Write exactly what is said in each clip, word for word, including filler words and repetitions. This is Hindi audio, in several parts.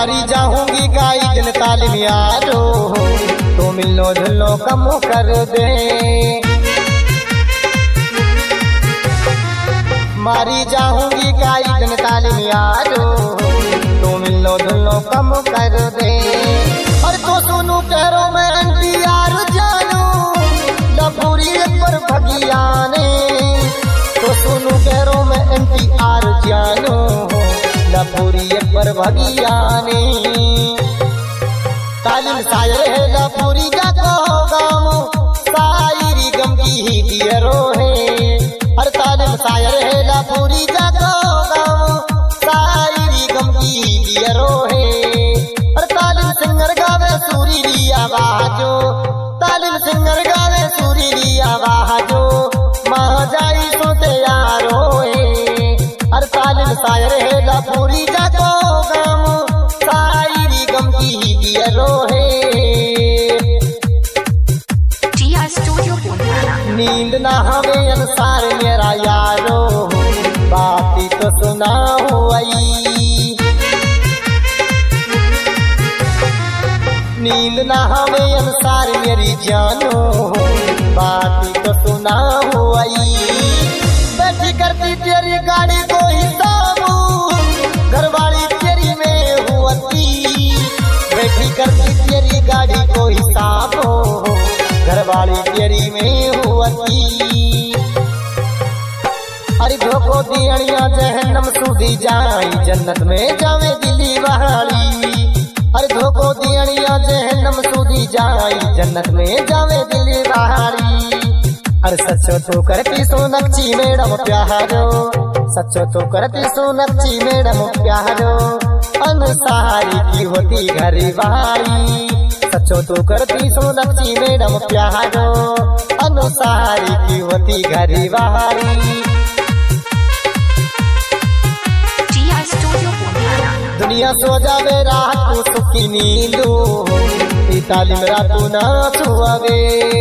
मारी जाऊंगी गाई दिन तालीम यारो, तो मिलो झुलो कम कर दे। मारी जाऊंगी गाई दिन तालीम यारो, तो मिलो झुलो कम कर दे। और तो सुनू करो मैं एंटी यार जानू, लपूरी पर भगियाने। तो सुनू करो मैं एंटी आर जानू, लपूरी पर भगियाने। तालीम शायर है लपूरी का को गाम, शायरी गम की ही दियरो है। हर तालीम शायर है लपूरी का को गाम, शायरी गम की ही दियरो है। हर तालीम सिंगर गावे सुरीली आवाजो, तालीम सिंगर गावे सुरीली आवाजो, माँ जाई तो तैयारो है। हर तालीम शायर है लपूरी का को गाम, शायरी गम की ही दियरो है। नींद ना हमें अनुसार मेरा यारो, बाती तो सुना हुई। नींद ना हमें अनुसार मेरी जानो, बाती तो सुना हुई। बैठी करती तेरी गाड़ी को हिसाबू, घरवाली तेरी में हुआती। बैठी करती तेरी गाड़ी को हिसाबो, घरवाली तेरी में हुआती। अरे धोखो दियणिया जहन्नम सुधी जाई, जन्नत में जावे दिली बहाली। अरे धोखो दियणिया जहन्नम सुधी जाई, जन्नत में जावे दिली बहाली। अरे सच्चो तो करती सोनक्षी मैडम प्यारो, सच्चो तो करती सोनक्षी मैडम प्यारो, अनुसारी की होती घरवाली। सच्चो तो करती सोनक्षी मैडम प्यारो, अनुसारी की होती घरवाली। दुनिया सो जावे रात को सुखी नींदू, तालीम रातू ना छुआवे।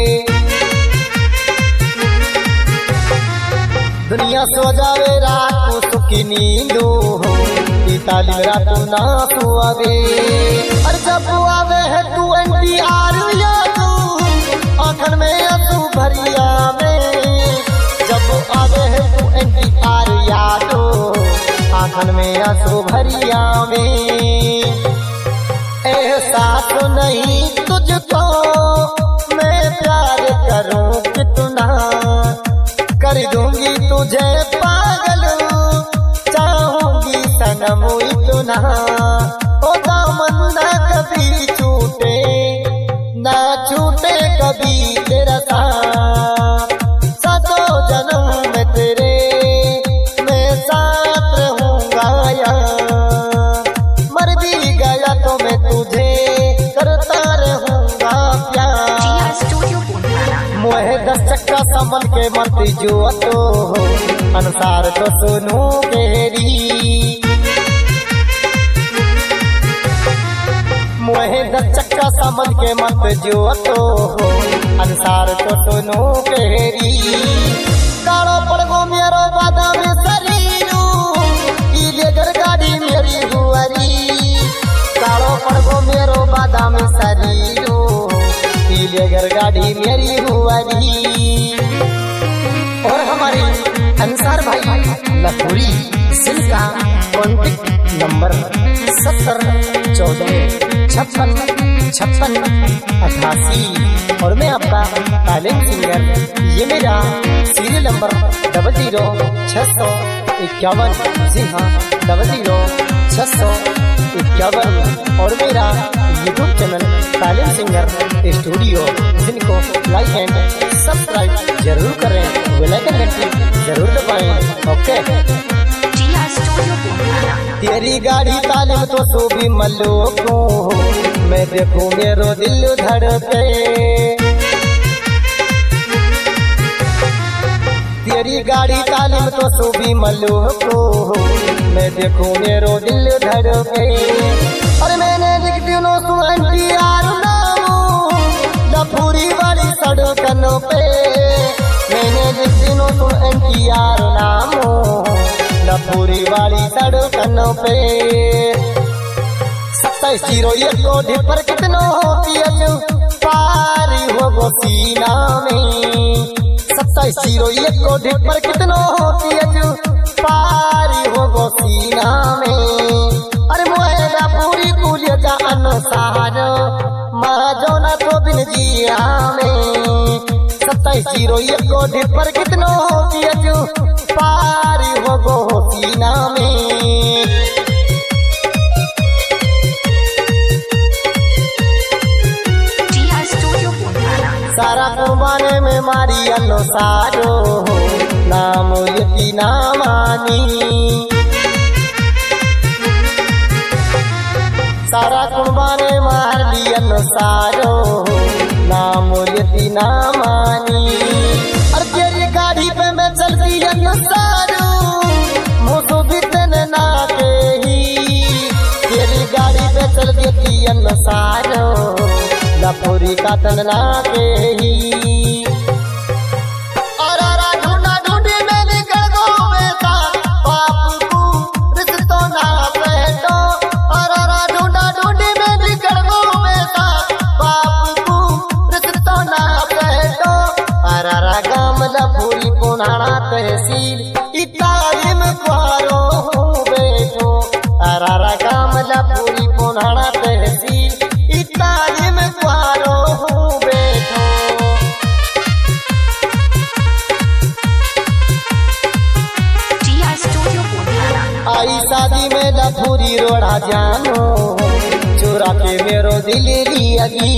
दुनिया सो जावे रात को सुखी नींदू, तालीम रातू ना छुआवे। और जब आवे है तू एंटी आर यादू, आंखन में आंसू भरिया में। जब आवे है तू एंटी आर यादू, आंखन में आंसू भरिया में। एहसास नहीं तुझको मैं प्यार करूं कितना, कर दूंगी तुझे पागल, चाहूंगी सनम इतना। ओ दामन ना कभी छूटे, ना छूटे कभी तेरा साथ। सातों जन्म में तेरे मैं साथ रहूंगा यार। मर भी गया तो मैं तुझे करता रहूंगा प्यार। मोहे दस चक्का संभल के मरती जो तो, अनुसार तो सुनू केरी। मोहे दस चक्का संभल के मत जो तो, अनुसार तो सुनू केरी। कालो पड़गो मेरो बादाम शरीरू, इले घर गाड़ी मेरी हुआरी। कालो पड़गो मेरो बादाम शरीरू, इले घर गाड़ी मेरी हुआरी। और हमारे अंसार भाई लपूरी सिल का कॉन्टेक्ट नंबर सत्तर चौदह छप्पन छप्पन अठासी। और मैं आपका तालीम सिंगर, ये मेरा सीरियल नंबर डबल जीरो छः सौ इक्यावन। जी हाँ, डबल जीरो छः सौ इक्यावन। और मेरा YouTube channel Taleem singer studio, जिनको लाइक एंड सब्सक्राइब जरूर करें, बेल आइकन घंटी जरूर दबाएं। ओके। तेरी गाड़ी तालीम तो सूबी मल्लो को, मैं देखूं मेरो दिल धड़के। तेरी गाड़ी तालीम तो सूबी मल्लो को, मैं देखूं मेरो दिल धड़के। और मैंने लिख दिनों सुनती यार नामो, लपूरी वाली सड़कों पे। मैंने लिख दिनों सुनती यार नामो, लपूरी वाली सड़कों पे। सत्ताईस जीरो एक को ढेपर कितनो पियजू पारी हो गो सीना में। सत्ताईस जीरो एक को ढेपर कितनो पियजू पारी हो गो सीना में। अरे मोहरा पूरी कुलिया जा अनुसार माजो ना तो बिन जिया में। सत्ताईस जीरो एक को ढेपर कितनो पियजू पारी हो गो सीना में। सारा कुर्बाने में मारी अनुसारो नाम यती ना मानी। सारा कुर्बाने मार ली अनुसारो नाम यती ना मानी। और तेरी गाड़ी पे मैं चलती अनुसारो मुझो बितन ना के ही। तेरी गाड़ी पे चल देती अनुसारो लफोरी का तनना के ही। और ढूंढा ढूंढी में निकल गो बेटा बाप को रिश्तों ना बैठो। और ढूंढा ढूंढी में निकल गो बेटा बाप को रिश्तों ना बैठो। अरारा गाम लफोरी पुनाना तहसील इतालिम क्वारो बैठो। अरारा गाम लफोरी पुनाना तहसील इतालिम क्वारो बैठो। आई शादी में लफूरी रोड़ा जानो चुरा के मेरो दिल लियागी।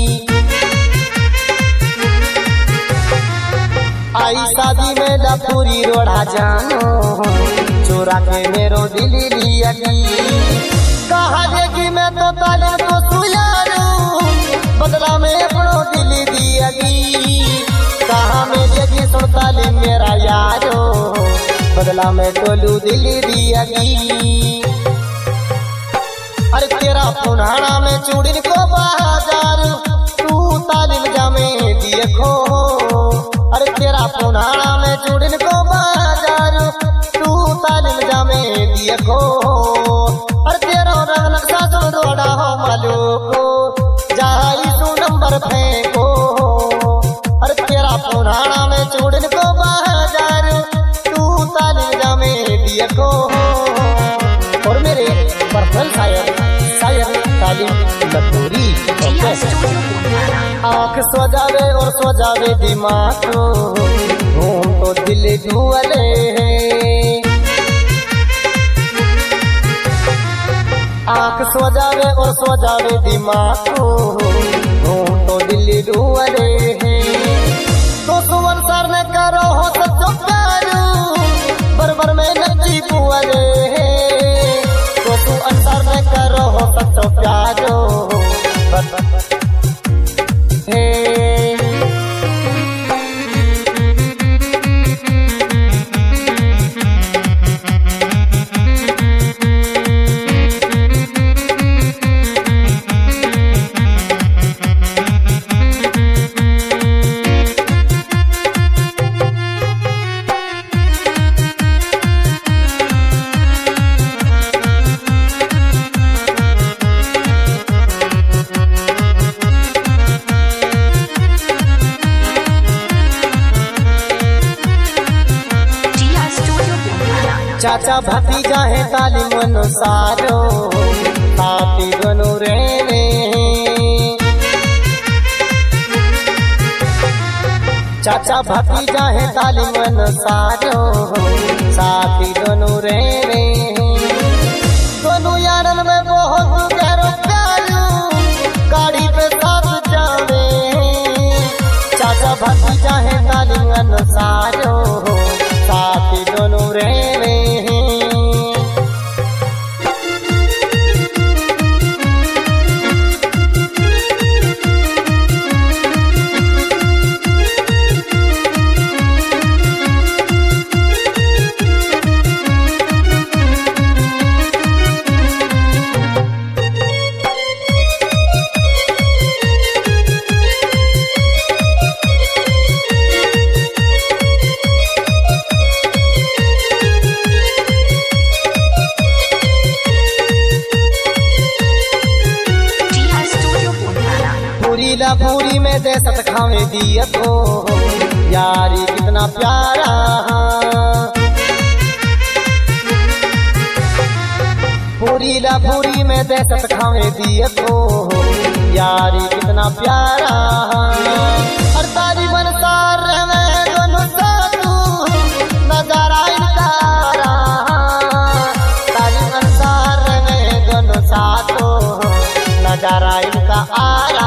आई शादी में लफूरी रोड़ा जानो चुरा के मेरो दिल लियागी। कहा देगी मैं तो ताले को सुयारू बदला में अपनो दिल दियागी। कहा में देगी सुनताले मेरा यारो बदला में टोलू दिल दियागी। अरे तेरा पुनाना में चूड़िन को बाजार तू तालिम जामे देखो। अरे तेरा पुनाना में चूड़िन को बाजार तू तालिम जामे देखो। अरे तेरा रंग नक्शा जो रोड़ा हो मालू को जाई तू नंबर फेंको। अरे तेरा पुनाना में चूड़िन को बाजार तू तालिम जामे देखो। और मेरे पर्सनल शायर शायर तालिम लखोरी। आँख सो जावे और सो जावे दिमाग को घूम तो दिल धुअले है। आँख सो जावे और सो जावे दिमाग को घूम तो दिल धुअले है। तो सुवन सर ने करो हो सच्चो प्यारू बरबर में नची पुअले है। तो तू अंतर ने करो हो सच्चो प्यारो चाचा भतीजा है तालिम अनुसारो साथी गनु रे। चाचा भतीजा है तालिम अनुसारो साथी गनु रे। दोनों यारन में बहुत गहरो प्यारू गाड़ी पे साथ जावे। चाचा भतीजा है तालिम अनुसारो साथी दोनों रे। पूरी ला पूरी में देसत खावे दियत हो यारी कितना प्यारा। पूरी ला पूरी में देसत खावे दियत हो यारी कितना प्यारा। हर तारी बनसार में दोनों साथू नजारा इनकारा। तारी बनसार में दोनों साथू नजारा इनका आरा।